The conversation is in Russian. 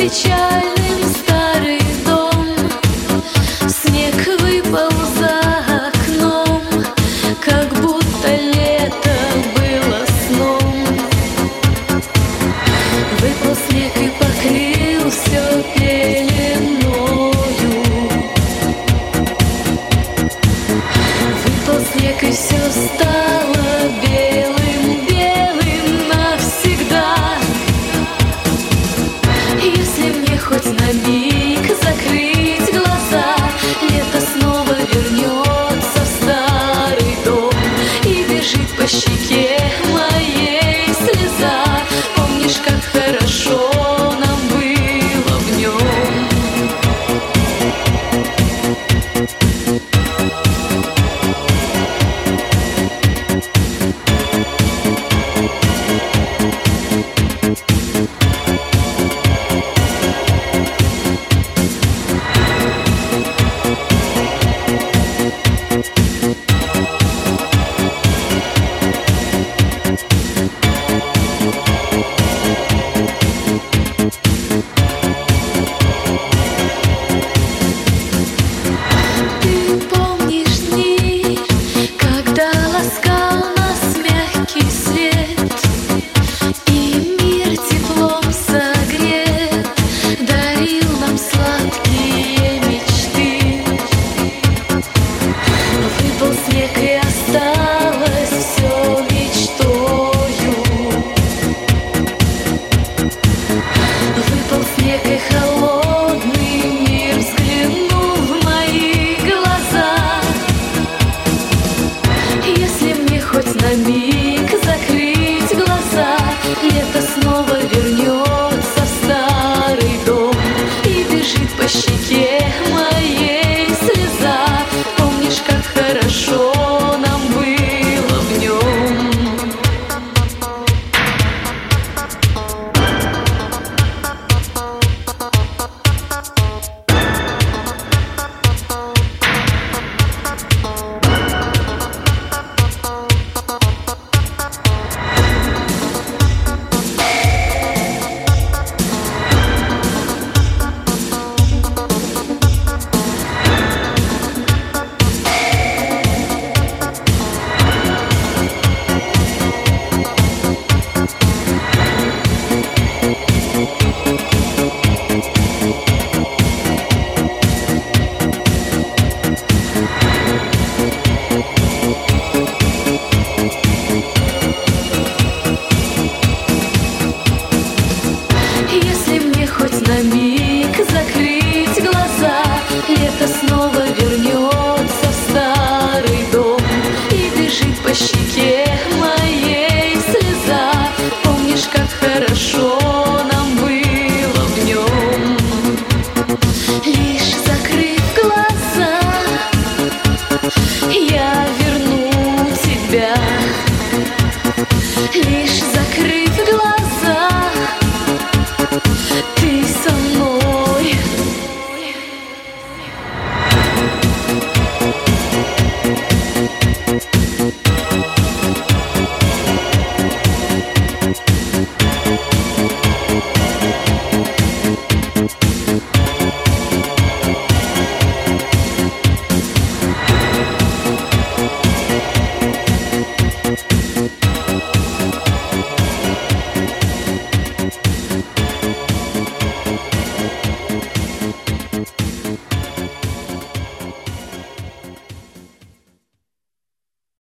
печальным старый дом. Снег выпал за окном, как будто лето было сном. Выпал снег и покрыл все пеленою. Выпал снег и все стало белым, белым навсегда. Если мне хоть на миг закрыть глаза, лето снова вернется в старый дом, и бежит по щеке моей слеза. Помнишь, как хорошо нам было в нем? На миг закрыть глаза, лето снова вернется в старый дом, и бежит по щеке моей слеза. Помнишь, как хорошо нам было в нем? Хоть на миг закрыть глаза, лето снова вернется в старый дом, и бежит по щеке